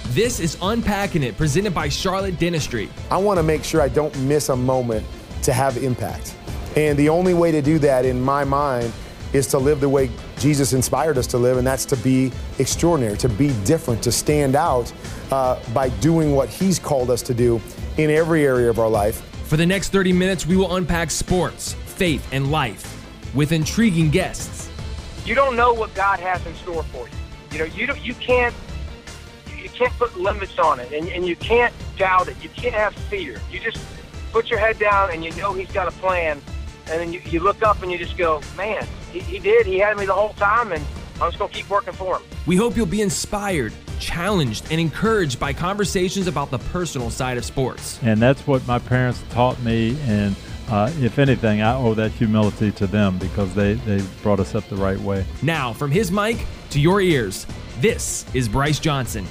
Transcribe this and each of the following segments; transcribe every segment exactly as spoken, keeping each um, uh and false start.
This is Unpacking It, presented by Charlotte Dentistry. I want to make sure I don't miss a moment to have impact. And the only way to do that, in my mind, is to live the way Jesus inspired us to live, and that's to be extraordinary, to be different, to stand out uh, by doing what he's called us to do in every area of our life. For the next thirty minutes, we will unpack sports, faith, and life with intriguing guests. You don't know what God has in store for you. You know, you don't, you can't you can't put limits on it, and, and you can't doubt it. You can't have fear. You just put your head down, and you know he's got a plan, and then you, you look up and you just go, man, he, he did. He had me the whole time, and I'm just going to keep working for him. We hope you'll be inspired, challenged, and encouraged by conversations about the personal side of sports. And that's what my parents taught me, and uh, if anything, I owe that humility to them because they, they brought us up the right way. Now, from his mic to your ears, this is Bryce Johnson.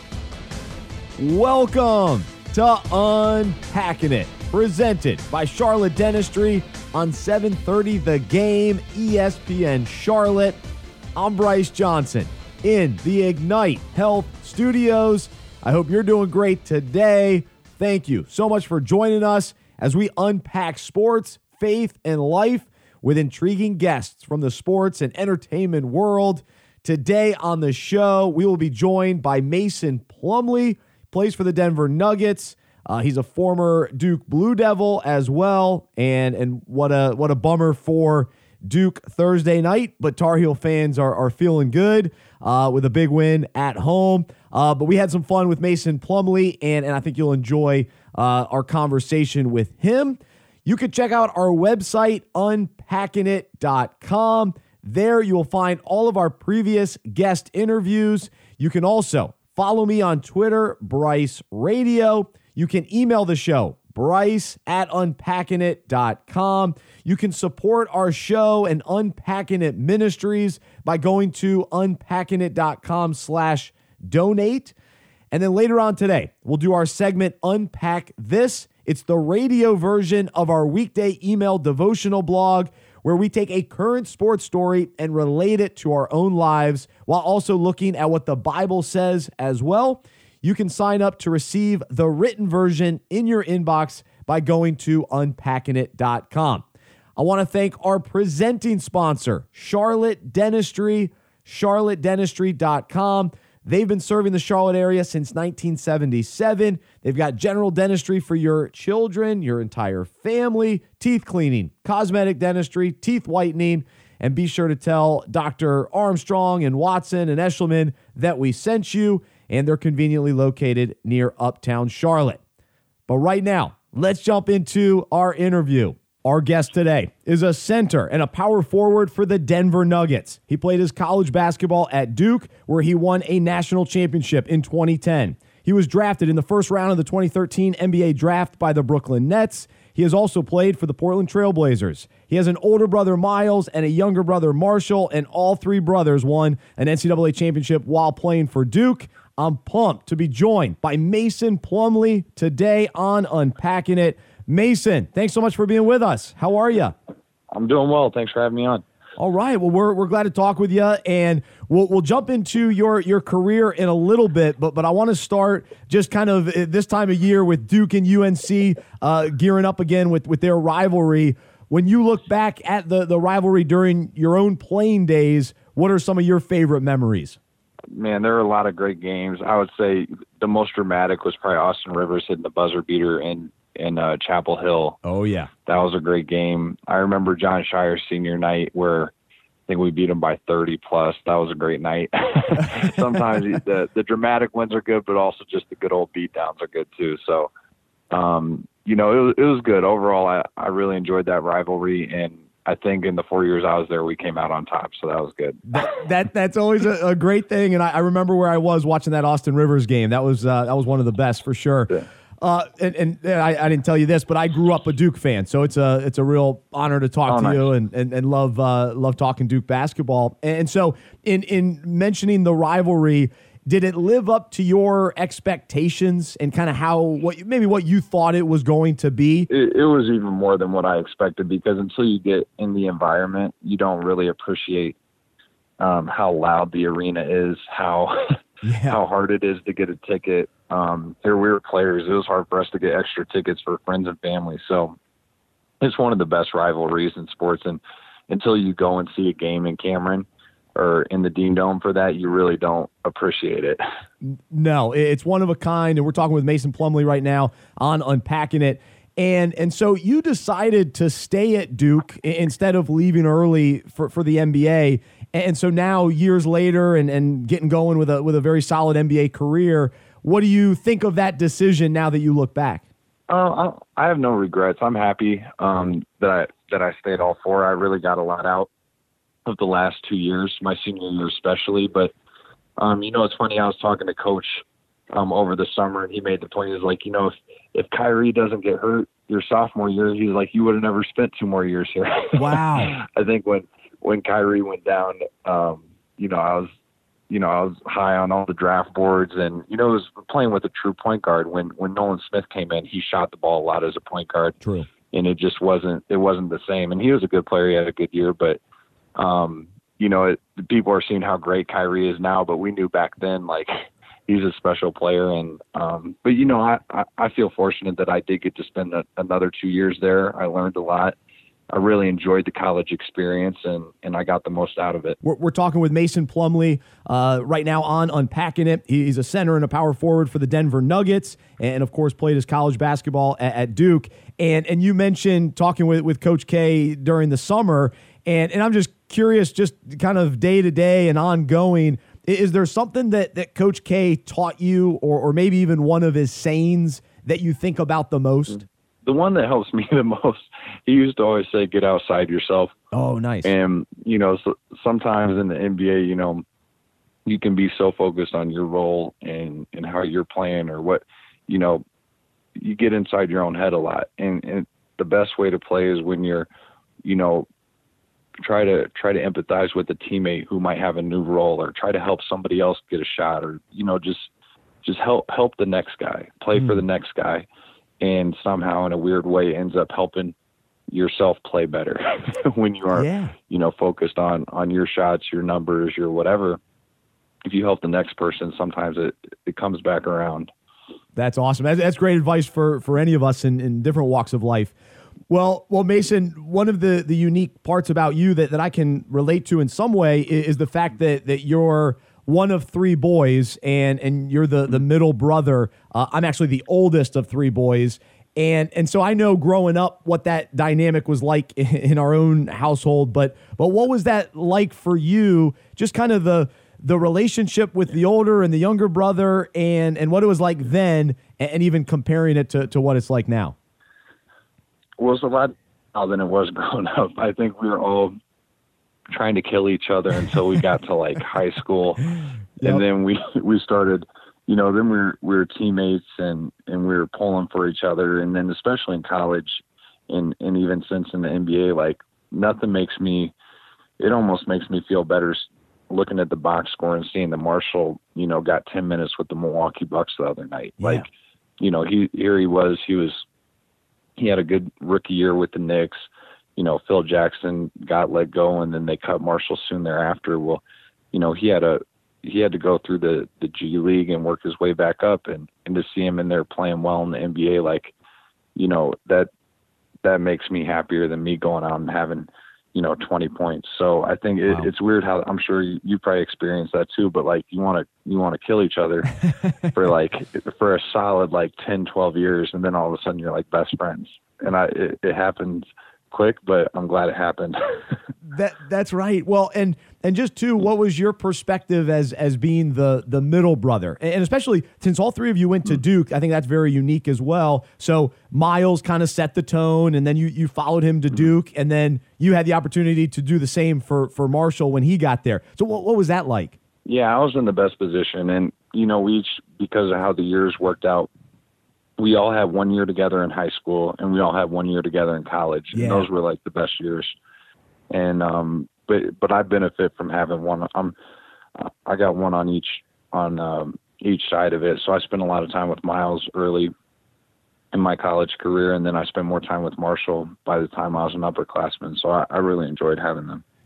Welcome to Unpacking It, presented by Charlotte Dentistry on seven thirty The Game, E S P N Charlotte. I'm Bryce Johnson in the Ignite Health Studios. I hope you're doing great today. Thank you so much for joining us as we unpack sports, faith, and life with intriguing guests from the sports and entertainment world. Today on the show, we will be joined by Mason Plumlee, plays for the Denver Nuggets. Uh, he's a former Duke Blue Devil as well, and and what a what a bummer for Duke Thursday night. But Tar Heel fans are are feeling good uh, with a big win at home. Uh, but we had some fun with Mason Plumlee, and and I think you'll enjoy uh, our conversation with him. You can check out our website, unpacking it dot com. There you will find all of our previous guest interviews. You can also follow me on Twitter, Bryce Radio. You can email the show, Bryce at unpacking it dot com. You can support our show and Unpacking It Ministries by going to unpacking it dot com slash donate. And then later on today, we'll do our segment Unpack This. It's the radio version of our weekday email devotional blog, where we take a current sports story and relate it to our own lives while also looking at what the Bible says as well. You can sign up to receive the written version in your inbox by going to unpacking it dot com. I want to thank our presenting sponsor, Charlotte Dentistry, charlotte dentistry dot com. They've been serving the Charlotte area since nineteen seventy-seven. They've got general dentistry for your children, your entire family, teeth cleaning, cosmetic dentistry, teeth whitening, and be sure to tell Doctor Armstrong and Watson and Eshelman that we sent you, and they're conveniently located near Uptown Charlotte. But right now, let's jump into our interview. Our guest today is a center and a power forward for the Denver Nuggets. He played his college basketball at Duke, where he won a national championship in twenty ten. He was drafted in the first round of the twenty thirteen N B A draft by the Brooklyn Nets. He has also played for the Portland Trail Blazers. He has an older brother, Miles, and a younger brother, Marshall, and all three brothers won an N C double A championship while playing for Duke. I'm pumped to be joined by Mason Plumlee today on Unpacking It. Mason, thanks so much for being with us. How are you? I'm doing well. Thanks for having me on. All right. Well, we're we're glad to talk with you, and we'll we'll jump into your your career in a little bit. But but I want to start just kind of this time of year with Duke and U N C uh, gearing up again with with their rivalry. When you look back at the the rivalry during your own playing days, what are some of your favorite memories? Man, there are a lot of great games. I would say the most dramatic was probably Austin Rivers hitting the buzzer beater in in uh, Chapel Hill. Oh, yeah. That was a great game. I remember John Shire's senior night where I think we beat him by thirty plus. That was a great night. Sometimes the, the dramatic wins are good, but also just the good old beatdowns are good too. So, um, you know, it was, it was good. Overall, I, I really enjoyed that rivalry, and I think in the four years I was there, we came out on top, so that was good. that, that That's always a, a great thing, and I, I remember where I was watching that Austin Rivers game. That was uh, that was one of the best for sure. Yeah. Uh, and, and I, I didn't tell you this, but I grew up a Duke fan, so it's a it's a real honor to talk oh, to nice. you and and, and love uh, love talking Duke basketball. And so, in in mentioning the rivalry, did it live up to your expectations and kind of how what maybe what you thought it was going to be? It, it was even more than what I expected, because until you get in the environment, you don't really appreciate um, how loud the arena is, how yeah. how hard it is to get a ticket. Um, here we were players. It was hard for us to get extra tickets for friends and family. So it's one of the best rivalries in sports. And until you go and see a game in Cameron or in the Dean Dome for that, you really don't appreciate it. No, it's one of a kind. And we're talking with Mason Plumlee right now on Unpacking It. And and so you decided to stay at Duke instead of leaving early for, for the N B A. And so now, years later, and, and getting going with a with a very solid N B A career, what do you think of that decision now that you look back? Uh, I, I have no regrets. I'm happy um, that I that I stayed all four. I really got a lot out of the last two years, my senior year especially. But um, you know, it's funny. I was talking to Coach um, over the summer, and he made the point. Is like, you know, if if Kyrie doesn't get hurt your sophomore year, he's like, you would have never spent two more years here. Wow. I think when when Kyrie went down, um, you know, I was. You know, I was high on all the draft boards, and you know, I was playing with a true point guard. When when Nolan Smith came in, he shot the ball a lot as a point guard. True. And it just wasn't it wasn't the same. And he was a good player; he had a good year. But um, you know, it, people are seeing how great Kyrie is now, but we knew back then, like, he's a special player. And um, but you know, I, I I feel fortunate that I did get to spend a, another two years there. I learned a lot. I really enjoyed the college experience, and, and I got the most out of it. We're, we're talking with Mason Plumlee uh, right now on Unpacking It. He's a center and a power forward for the Denver Nuggets, and of course played his college basketball at, at Duke. And and you mentioned talking with, with Coach K during the summer, and, and I'm just curious, just kind of day to day and ongoing, is there something that, that Coach K taught you, or, or maybe even one of his sayings that you think about the most? The one that helps me the most, he used to always say, get outside yourself. Oh, nice. And, you know, so sometimes in the N B A, you know, you can be so focused on your role and, and how you're playing or what, you know, you get inside your own head a lot. And, and the best way to play is when you're, you know, try to try to empathize with a teammate who might have a new role, or try to help somebody else get a shot, or, you know, just, just help, help the next guy, play mm. for the next guy. And somehow, in a weird way, ends up helping yourself play better when you are, yeah. you know, focused on, on your shots, your numbers, your whatever. If you help the next person, sometimes it, it comes back around. That's awesome. That's, that's great advice for, for any of us in, in different walks of life. Well, well, Mason, one of the, the unique parts about you that, that I can relate to in some way is, is the fact that, that you're one of three boys, and and you're the the middle brother. Uh, I'm actually the oldest of three boys, and and so I know growing up what that dynamic was like in, in our own household. But but what was that like for you? Just kind of the the relationship with the older and the younger brother, and and what it was like then, and, and even comparing it to to what it's like now. Well, it's a lot now than it was growing up. I think we were all trying to kill each other until we got to like high school. Yep. And then we, we started, you know, then we were, we were teammates, and, and we were pulling for each other. And then especially in college, and, and even since in the N B A, like, nothing makes me, it almost makes me feel better looking at the box score and seeing that Marshall, you know, got ten minutes with the Milwaukee Bucks the other night. Yeah. Like, you know, he, here he was, he was, he had a good rookie year with the Knicks. You know, Phil Jackson got let go, and then they cut Marshall soon thereafter. Well, you know, he had a he had to go through the, the G League and work his way back up, and, and to see him in there playing well in the N B A, like, you know, that that makes me happier than me going out and having, you know, twenty points. So I think it, wow. it's weird how, I'm sure you, you probably experienced that too, but like you want to you want to kill each other for like for a solid like ten, twelve years, and then all of a sudden you're like best friends. And I it, it happens quick, but I'm glad it happened. that that's right. Well, and and just too, what was your perspective as as being the the middle brother, and especially since all three of you went to Duke? I think that's very unique as well. So Miles kind of set the tone, and then you you followed him to Duke, and then you had the opportunity to do the same for for Marshall when he got there. So what what was that like? Yeah, I was in the best position, and you know, we each, because of how the years worked out, we all had one year together in high school, and we all had one year together in college. Yeah. And those were like the best years. And, um, but, but I benefit from having one. I'm, I got one on each, on, um, each side of it. So I spent a lot of time with Miles early in my college career. And then I spent more time with Marshall by the time I was an upperclassman. So I, I really enjoyed having them.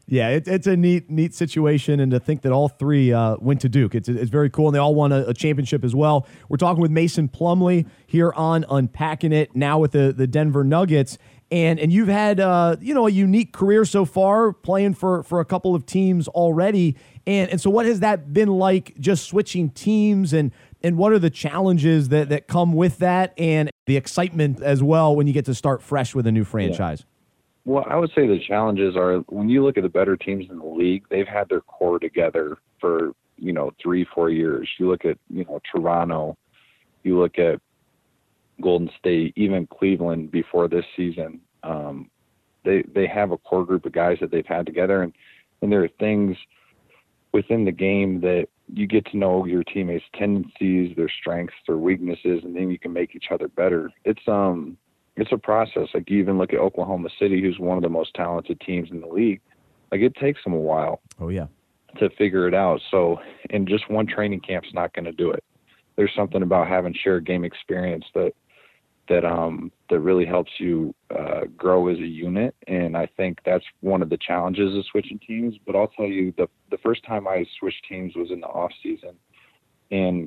Yeah, it, it's a neat, neat situation, and to think that all three uh, went to Duke, it's it's very cool, and they all won a, a championship as well. We're talking with Mason Plumlee here on Unpacking It, now with the the Denver Nuggets, and and you've had uh, you know a unique career so far, playing for for a couple of teams already, and and so what has that been like, just switching teams, and and what are the challenges that that come with that, and the excitement as well when you get to start fresh with a new franchise? Yeah. Well, I would say the challenges are when you look at the better teams in the league, they've had their core together for, you know, three, four years. You look at, you know, Toronto, you look at Golden State, even Cleveland before this season. Um, they they have a core group of guys that they've had together, and, and there are things within the game that you get to know your teammates' tendencies, their strengths, their weaknesses, and then you can make each other better. It's um. It's a process. Like, you even look at Oklahoma City, who's one of the most talented teams in the league. Like, it takes them a while. Oh, yeah. To figure it out. So, and just one training camp's not going to do it. There's something about having shared game experience that that um that really helps you uh, grow as a unit. And I think that's one of the challenges of switching teams. But I'll tell you, the the first time I switched teams was in the off season, and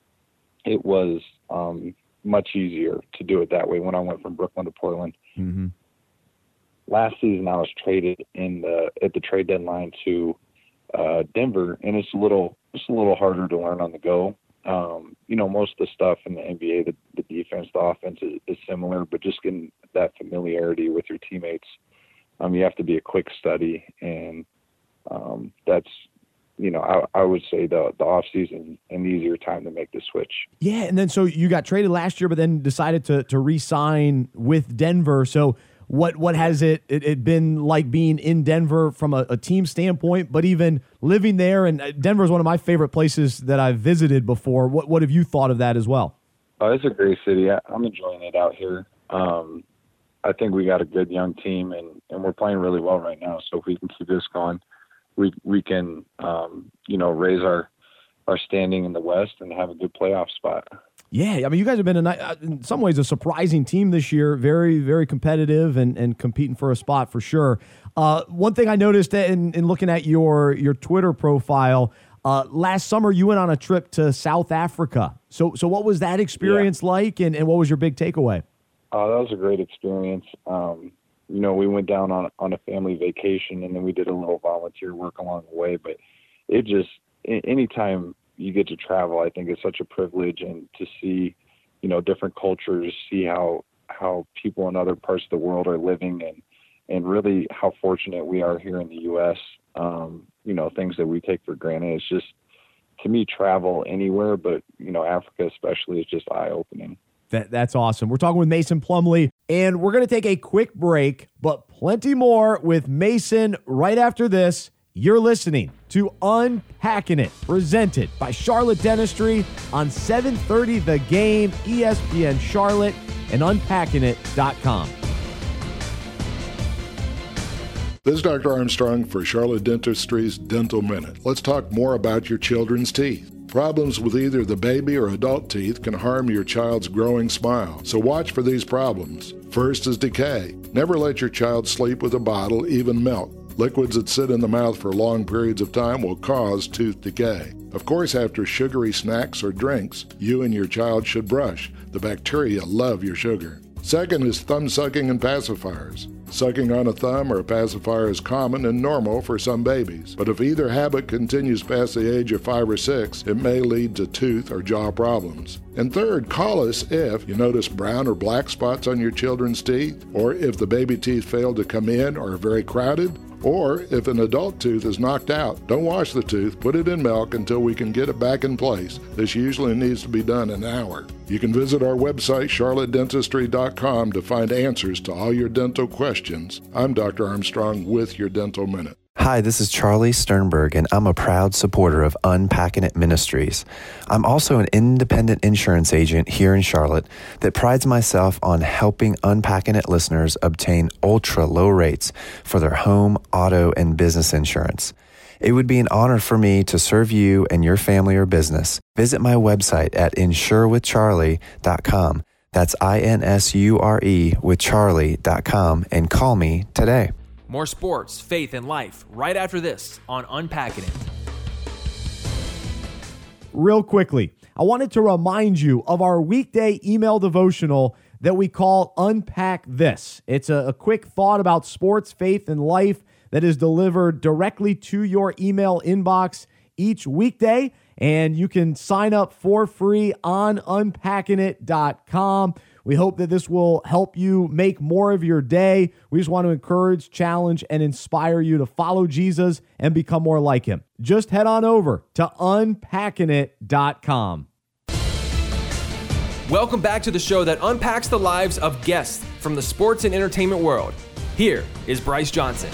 it was um. much easier to do it that way when I went from Brooklyn to Portland. Mm-hmm. Last season, I was traded in the at the trade deadline to uh, Denver, and it's a little it's a little harder to learn on the go. Um, you know, most of the stuff in the N B A, the, the defense, the offense is, is similar, but just getting that familiarity with your teammates, um, you have to be a quick study, and um, that's. You know, I, I would say the the off season an easier time to make the switch. Yeah, and then so you got traded last year, but then decided to to re-sign with Denver. So what what has it it, it been like being in Denver from a, a team standpoint, but even living there? And Denver is one of my favorite places that I've visited before. What what have you thought of that as well? Oh, it's a great city. I, I'm enjoying it out here. Um, I think we got a good young team, and, and we're playing really well right now. So if we can keep this going, we we can, um, you know, raise our our standing in the West and have a good playoff spot. Yeah, I mean, you guys have been, a, in some ways, a surprising team this year. Very, very competitive and, and competing for a spot for sure. Uh, one thing I noticed in, in looking at your your Twitter profile, uh, last summer you went on a trip to South Africa. So so what was that experience yeah. like, and, and what was your big takeaway? Uh, that was a great experience. Um, you know, we went down on, on a family vacation, and then we did a little volunteer work along the way. But it just, anytime you get to travel, I think it's such a privilege, and to see, you know, different cultures, see how how people in other parts of the world are living, and and really how fortunate we are here in the U S Um, you know, things that we take for granted. It's just, to me, travel anywhere, but, you know, Africa especially is just eye-opening. That, that's awesome. We're talking with Mason Plumlee, and we're going to take a quick break, but plenty more with Mason right after this. You're listening to Unpacking It, presented by Charlotte Dentistry on seven thirty The Game, E S P N Charlotte, and unpacking it dot com. This is Doctor Armstrong for Charlotte Dentistry's Dental Minute. Let's talk more about your children's teeth. Problems with either the baby or adult teeth can harm your child's growing smile, so watch for these problems. First is decay. Never let your child sleep with a bottle, even milk. Liquids that sit in the mouth for long periods of time will cause tooth decay. Of course, after sugary snacks or drinks, you and your child should brush. The bacteria love your sugar. Second is thumb sucking and pacifiers. Sucking on a thumb or a pacifier is common and normal for some babies, but if either habit continues past the age of five or six, it may lead to tooth or jaw problems. And third, call us if you notice brown or black spots on your children's teeth, or if the baby teeth fail to come in or are very crowded, or if an adult tooth is knocked out. Don't wash the tooth, put it in milk until we can get it back in place. This usually needs to be done in an hour. You can visit our website, charlotte dentistry dot com, to find answers to all your dental questions. I'm Doctor Armstrong with your Dental Minute. Hi, this is Charlie Sternberg, and I'm a proud supporter of Unpacking It Ministries. I'm also an independent insurance agent here in Charlotte that prides myself on helping Unpacking It listeners obtain ultra-low rates for their home, auto, and business insurance. It would be an honor for me to serve you and your family or business. Visit my website at insure with charlie dot com. That's I N S U R E with charlie dot com, and call me today. More sports, faith, and life right after this on Unpacking It. Real quickly, I wanted to remind you of our weekday email devotional that we call Unpack This. It's a, a quick thought about sports, faith, and life that is delivered directly to your email inbox each weekday, and you can sign up for free on unpacking it dot com. We hope that this will help you make more of your day. We just want to encourage, challenge, and inspire you to follow Jesus and become more like him. Just head on over to unpacking it dot com. Welcome back to the show that unpacks the lives of guests from the sports and entertainment world. Here is Bryce Johnson.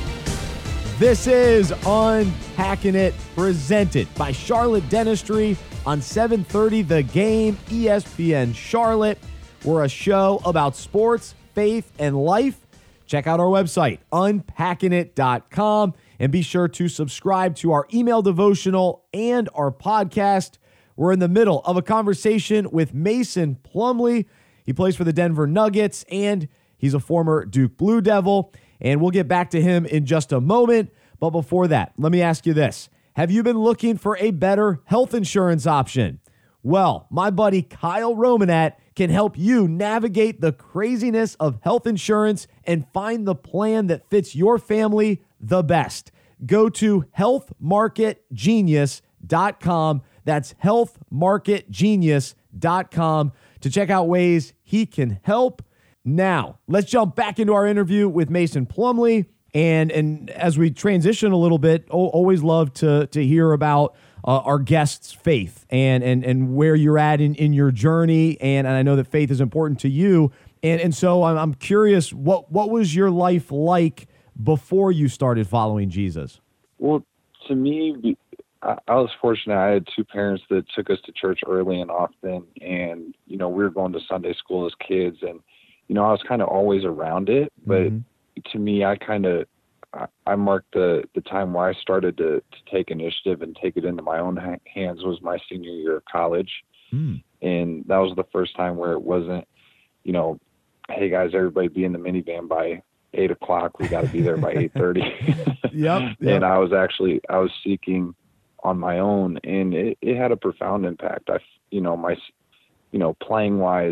This is Unpacking It, presented by Charlotte Dentistry on seven thirty The Game, E S P N Charlotte. We're a show about sports, faith, and life. Check out our website, unpacking it dot com, and be sure to subscribe to our email devotional and our podcast. We're in the middle of a conversation with Mason Plumlee. He plays for the Denver Nuggets, and he's a former Duke Blue Devil. And we'll get back to him in just a moment. But before that, let me ask you this. Have you been looking for a better health insurance option? Well, my buddy Kyle Romanat can help you navigate the craziness of health insurance and find the plan that fits your family the best. Go to health market genius dot com. That's health market genius dot com to check out ways he can help. Now, let's jump back into our interview with Mason Plumlee. And and as we transition a little bit, always love to to hear about uh, our guests' faith and and and where you're at in, in your journey. And, and I know that faith is important to you. And and so I'm, I'm curious, what what was your life like before you started following Jesus? Well, to me, I, I was fortunate. I had two parents that took us to church early and often. And, you know, we were going to Sunday school as kids. And, you know, I was kind of always around it. But mm-hmm. to me, I kind of, I, I marked the, the time where I started to, to take initiative and take it into my own ha- hands was my senior year of college. Mm. And that was the first time where it wasn't, you know, hey guys, everybody be in the minivan by eight o'clock. We got to be there by eight thirty. Yep, yep. And I was actually, I was seeking on my own, and it, it had a profound impact. I, you know, my, you know, playing wise,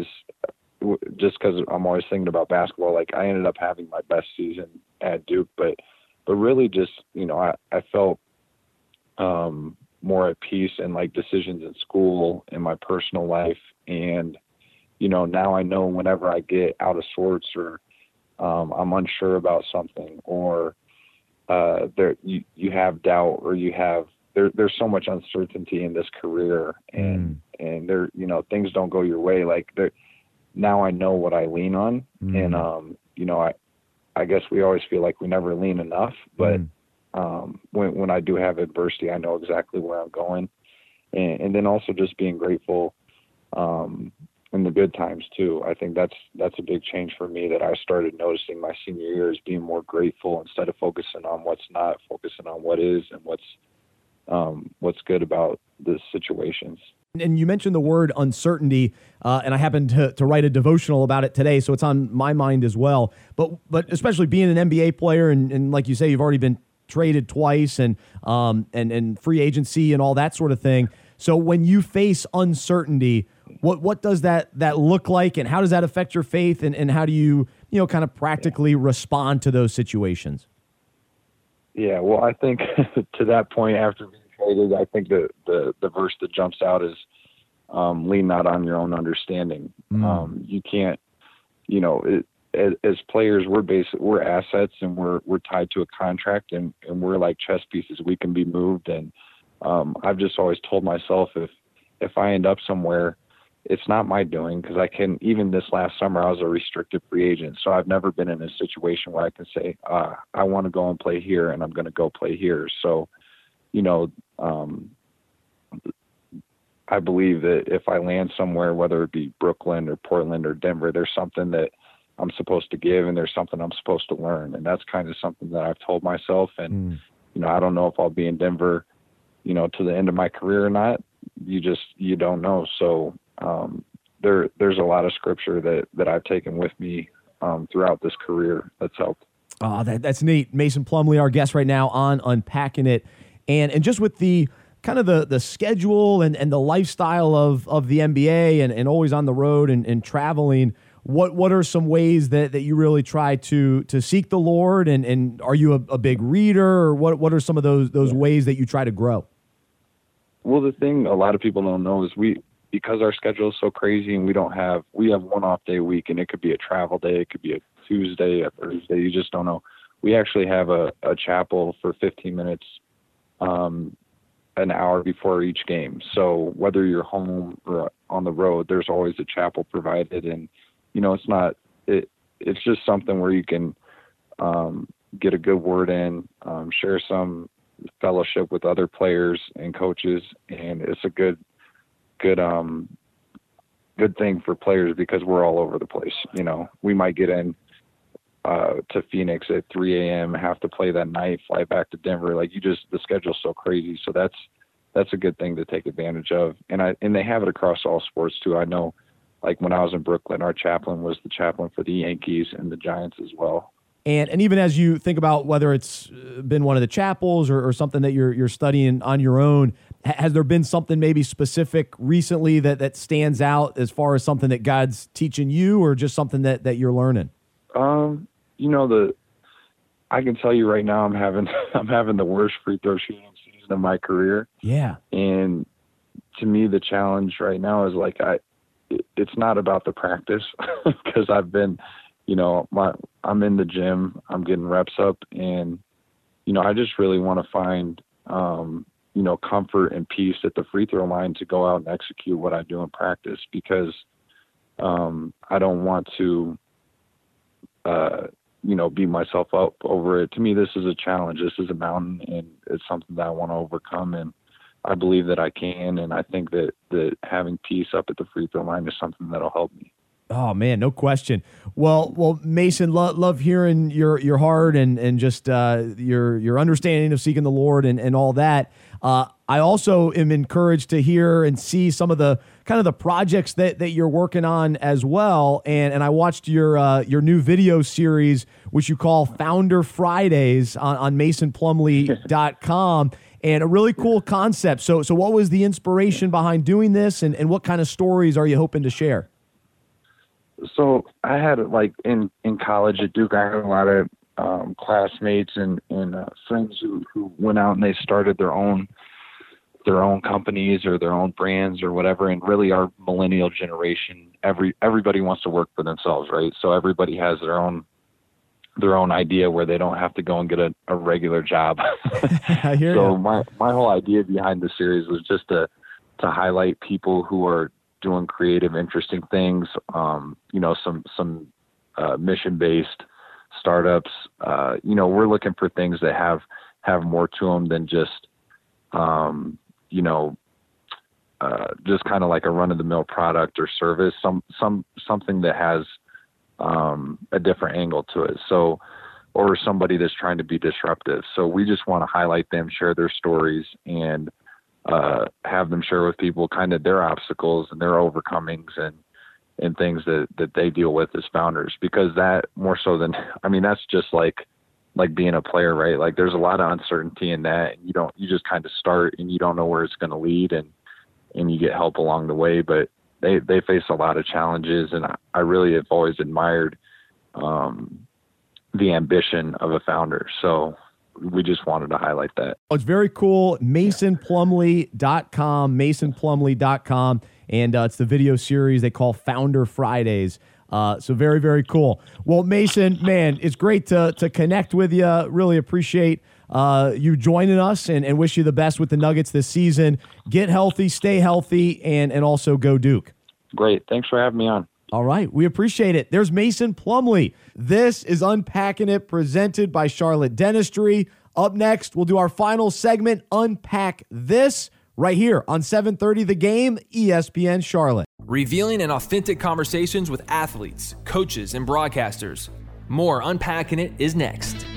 just because I'm always thinking about basketball, like I ended up having my best season at Duke, but, but really just, you know, I, I felt um, more at peace in like decisions in school, in my personal life. And, you know, now I know whenever I get out of sorts or um, I'm unsure about something or uh, there, you, you have doubt or you have, there, there's so much uncertainty in this career and, mm. and there, you know, things don't go your way. Like there, now I know what I lean on. Mm. And, um, you know, I, I guess we always feel like we never lean enough, but, mm. um, when, when I do have adversity, I know exactly where I'm going. And, and then also just being grateful, um, in the good times too. I think that's, that's a big change for me that I started noticing my senior year is being more grateful instead of focusing on what's not, focusing on what is and what's, um, what's good about the situations. And you mentioned the word uncertainty, uh, and I happened to, to write a devotional about it today, so it's on my mind as well. But but especially being an N B A player, and, and like you say, you've already been traded twice, and um and and free agency and all that sort of thing. So when you face uncertainty, what what does that that look like, and how does that affect your faith, and, and how do you you know kind of practically yeah. respond to those situations? Yeah, well, I think to that point, after being traded, I think the, the, the verse that jumps out is um, lean not on your own understanding. Mm. Um, you can't, you know, it, as, as players, we're basic, we're assets and we're we're tied to a contract and, and we're like chess pieces. We can be moved. And um, I've just always told myself if if I end up somewhere, it's not my doing because I can. Even this last summer, I was a restricted free agent, so I've never been in a situation where I can say uh, I want to go and play here, and I'm going to go play here. So, you know, um, I believe that if I land somewhere, whether it be Brooklyn or Portland or Denver, there's something that I'm supposed to give, and there's something I'm supposed to learn, and that's kind of something that I've told myself. And mm. you know, I don't know if I'll be in Denver, you know, to the end of my career or not. You just you don't know. So. Um, there, there's a lot of scripture that, that I've taken with me um, throughout this career that's helped. Oh, that, that's neat. Mason Plumlee, our guest right now on Unpacking It. And and just with the kind of the the schedule and, and the lifestyle of, of the N B A and, and always on the road and, and traveling, what what are some ways that, that you really try to to seek the Lord? And, and are you a, a big reader, or what what are some of those those ways that you try to grow? Well, the thing a lot of people don't know is we, because our schedule is so crazy and we don't have, we have one off day a week, and it could be a travel day, it could be a Tuesday, a Thursday, you just don't know. We actually have a, a chapel for fifteen minutes, um, an hour before each game. So whether you're home or on the road, there's always a chapel provided. And, you know, it's not, it, it's just something where you can um, get a good word in, um, share some fellowship with other players and coaches. And it's a good, good, um, good thing for players, because we're all over the place. You know, we might get in uh, to Phoenix at three a.m., have to play that night, fly back to Denver. Like, you just, the schedule's so crazy. So that's, that's a good thing to take advantage of. And I, and they have it across all sports too. I know, like when I was in Brooklyn, our chaplain was the chaplain for the Yankees and the Giants as well. And and even as you think about whether it's been one of the chapels or, or something that you're you're studying on your own, has there been something maybe specific recently that, that stands out as far as something that God's teaching you, or just something that, that you're learning? Um, you know, the I can tell you right now, I'm having I'm having the worst free throw shooting season of my career. Yeah. And to me, the challenge right now is like I, it, it's not about the practice, because I've been, you know, my I'm in the gym, I'm getting reps up, and you know, I just really want to find, um, you know, comfort and peace at the free throw line to go out and execute what I do in practice, because um, I don't want to, uh, you know, beat myself up over it. To me, this is a challenge. This is a mountain, and it's something that I want to overcome. And I believe that I can. And I think that, that having peace up at the free throw line is something that'll help me. Oh man, no question. Well, well, Mason, lo- love hearing your your heart and and just uh, your your understanding of seeking the Lord and, and all that. Uh, I also am encouraged to hear and see some of the kind of the projects that, that you're working on as well. And and I watched your uh, your new video series, which you call Founder Fridays, on, on mason plumlee dot com. And a really cool concept. So so what was the inspiration behind doing this, and, and what kind of stories are you hoping to share? So I had, like, in, in college at Duke, I had a lot of um, classmates and, and uh, friends who, who went out and they started their own their own companies or their own brands or whatever. And really, our millennial generation, every everybody wants to work for themselves, right? So everybody has their own their own idea where they don't have to go and get a, a regular job. I hear so you. my my whole idea behind the series was just to to highlight people who are doing creative, interesting things, um, you know, some, some, uh, mission-based startups. Uh, you know, we're looking for things that have, have more to them than just, um, you know, uh, just kind of like a run-of-the-mill product or service, some, some, something that has, um, a different angle to it. So, or somebody that's trying to be disruptive. So we just want to highlight them, share their stories, and, uh, have them share with people kind of their obstacles and their overcomings and, and things that, that they deal with as founders, because that more so than, I mean, that's just like, like being a player, right? Like there's a lot of uncertainty in that, and you don't, you just kind of start and you don't know where it's going to lead, and, and you get help along the way, but they, they face a lot of challenges. And I, I really have always admired, um, the ambition of a founder. So we just wanted to highlight that. Oh, it's very cool. mason plumlee dot com, mason plumlee dot com. And uh, it's the video series they call Founder Fridays. Uh, so very, very cool. Well, Mason, man, it's great to to connect with you. Really appreciate uh, you joining us, and, and wish you the best with the Nuggets this season. Get healthy, stay healthy, and, and also go Duke. Great. Thanks for having me on. All right. We appreciate it. There's Mason Plumlee. This is Unpacking It, presented by Charlotte Dentistry. Up next, we'll do our final segment, Unpack This, right here on seven thirty The Game, E S P N Charlotte. Revealing and authentic conversations with athletes, coaches, and broadcasters. More Unpacking It is next.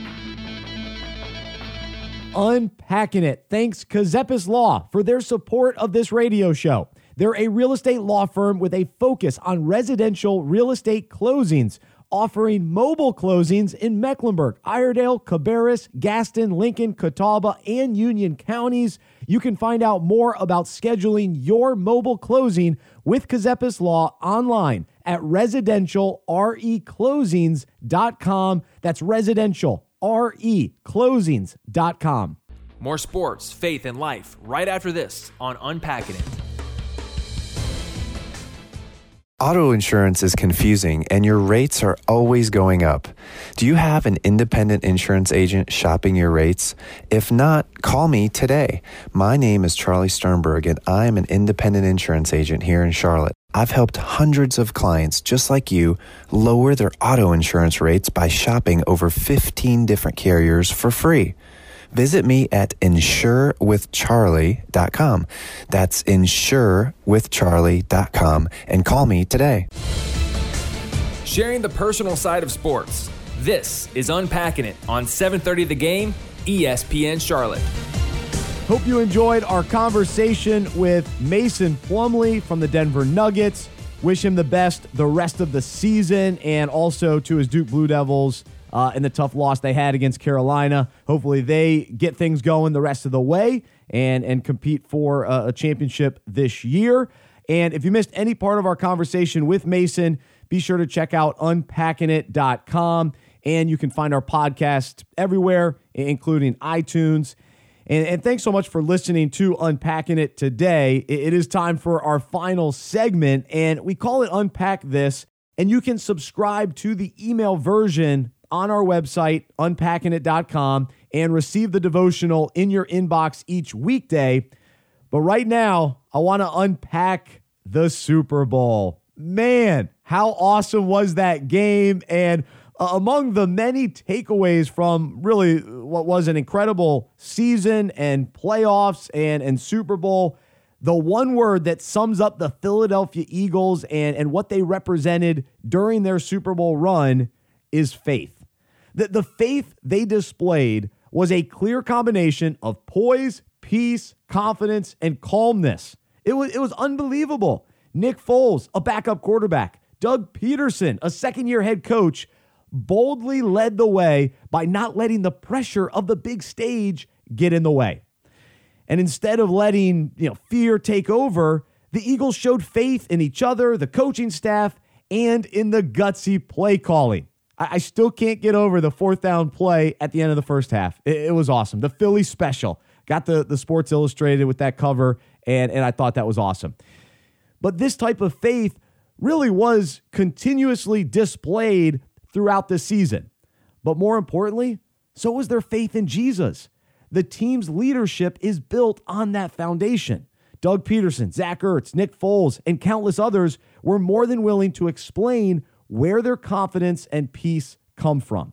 Unpacking It. Thanks Kazepis Law for their support of this radio show. They're a real estate law firm with a focus on residential real estate closings, offering mobile closings in Mecklenburg, Iredell, Cabarrus, Gaston, Lincoln, Catawba, and Union counties. You can find out more about scheduling your mobile closing with Kazepis Law online at residential r e closings dot com. That's residential r e closings dot com. More sports, faith, and life right after this on Unpacking It. Auto insurance is confusing and your rates are always going up. Do you have an independent insurance agent shopping your rates? If not, call me today. My name is Charlie Sternberg and I am an independent insurance agent here in Charlotte. I've helped hundreds of clients just like you lower their auto insurance rates by shopping over fifteen different carriers for free. Visit me at insure with charlie dot com. That's insure with charlie dot com and call me today. Sharing the personal side of sports. This is Unpacking It on seven thirty The Game, E S P N Charlotte. Hope you enjoyed our conversation with Mason Plumlee from the Denver Nuggets. Wish him the best the rest of the season, and also to his Duke Blue Devils uh, in the tough loss they had against Carolina. Hopefully they get things going the rest of the way and, and compete for a, a championship this year. And if you missed any part of our conversation with Mason, be sure to check out unpacking it dot com, and you can find our podcast everywhere, including iTunes. And, and thanks so much for listening to Unpacking It today. It, it is time for our final segment, and we call it Unpack This, and you can subscribe to the email version on our website, unpacking it dot com, and receive the devotional in your inbox each weekday. But right now, I want to unpack the Super Bowl. Man, how awesome was that game? And uh, among the many takeaways from really what was an incredible season and playoffs and, and Super Bowl, the one word that sums up the Philadelphia Eagles and, and what they represented during their Super Bowl run is faith. The, the faith they displayed was a clear combination of poise, peace, confidence, and calmness. It was, it was unbelievable. Nick Foles, a backup quarterback, Doug Peterson, a second-year head coach, boldly led the way by not letting the pressure of the big stage get in the way. And instead of letting, you know, fear take over, the Eagles showed faith in each other, the coaching staff, and in the gutsy play calling. I, I still can't get over the fourth down play at the end of the first half. It, it was awesome. The Philly special. Got the, the Sports Illustrated with that cover, and, and I thought that was awesome. But this type of faith really was continuously displayed throughout the season. But more importantly, so was their faith in Jesus. The team's leadership is built on that foundation. Doug Peterson, Zach Ertz, Nick Foles, and countless others were more than willing to explain where their confidence and peace come from.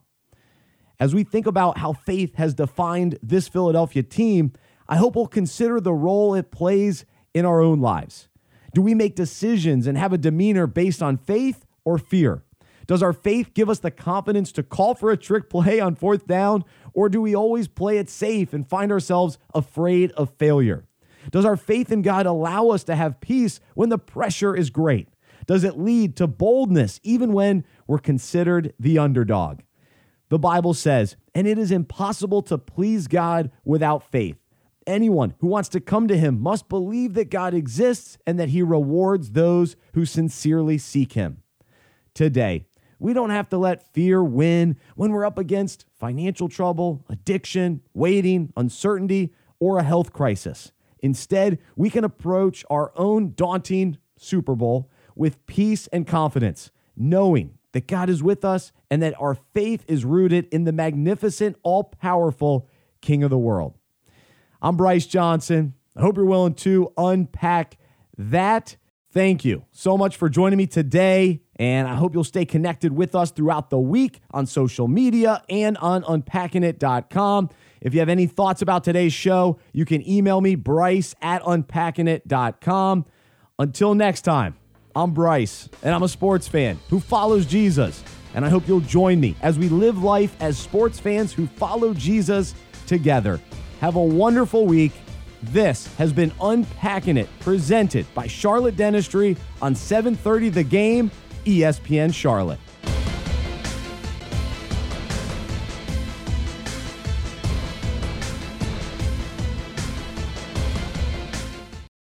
As we think about how faith has defined this Philadelphia team, I hope we'll consider the role it plays in our own lives. Do we make decisions and have a demeanor based on faith or fear? Does our faith give us the confidence to call for a trick play on fourth down, or do we always play it safe and find ourselves afraid of failure? Does our faith in God allow us to have peace when the pressure is great? Does it lead to boldness even when we're considered the underdog? The Bible says, and it is impossible to please God without faith. Anyone who wants to come to him must believe that God exists and that he rewards those who sincerely seek him. Today, we don't have to let fear win when we're up against financial trouble, addiction, waiting, uncertainty, or a health crisis. Instead, we can approach our own daunting Super Bowl with peace and confidence, knowing that God is with us and that our faith is rooted in the magnificent, all-powerful King of the world. I'm Bryce Johnson. I hope you're willing to unpack that. Thank you so much for joining me today, and I hope you'll stay connected with us throughout the week on social media and on unpacking it dot com. If you have any thoughts about today's show, you can email me, Bryce at unpacking it dot com. Until next time, I'm Bryce, and I'm a sports fan who follows Jesus, and I hope you'll join me as we live life as sports fans who follow Jesus together. Have a wonderful week. This has been Unpacking It, presented by Charlotte Dentistry on seven thirty The Game, E S P N Charlotte.